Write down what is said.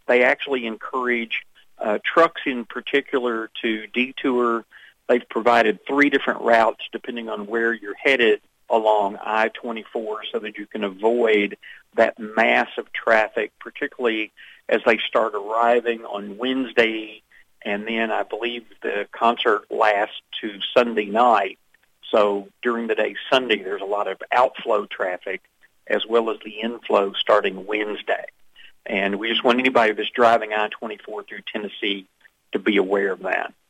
They actually encourage trucks in particular to detour. They've provided 3 different routes depending on where you're headed along I-24 so that you can avoid that mass of traffic, particularly as they start arriving on Wednesday, and then I believe the concert lasts to Sunday night. So during the day Sunday, there's a lot of outflow traffic as well as the inflow starting Wednesday. And we just want anybody that's driving I-24 through Tennessee to be aware of that.